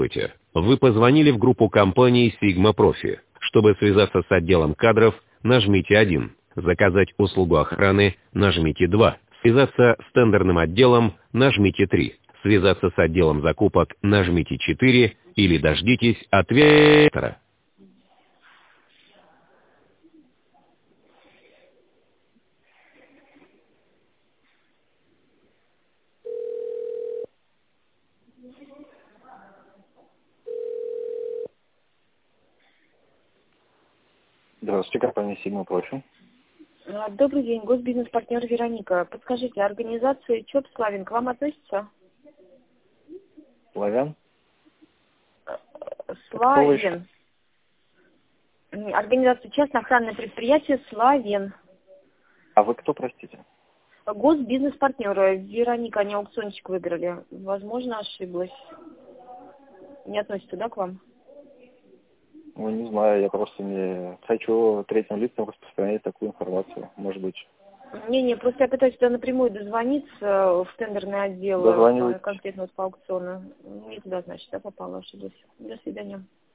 Здравствуйте. Вы позвонили в группу компании Sigma Profi. Чтобы связаться с отделом кадров, нажмите 1. Заказать услугу охраны, нажмите 2. Связаться с тендерным отделом, нажмите 3. Связаться с отделом закупок, нажмите 4. Или дождитесь ответа. Здравствуйте, компания Sigma Profi. Добрый день, госбизнес-партнер Вероника. Подскажите, организация ЧОП «Славин» к вам относится? Славян? Славин. Организация частное охранное предприятие «Славин». А вы кто, простите? Госбизнес-партнеры. Вероника, они аукциончик выиграли. Возможно, ошиблась. Не относится, да, к вам? Ну, не знаю, я просто не хочу третьим лицам распространять такую информацию, может быть. Не, просто я пытаюсь туда напрямую дозвониться в тендерный отдел, Дозванивайтесь. конкретно вот по аукциону. Не туда, значит, я попала, ошиблась. До свидания.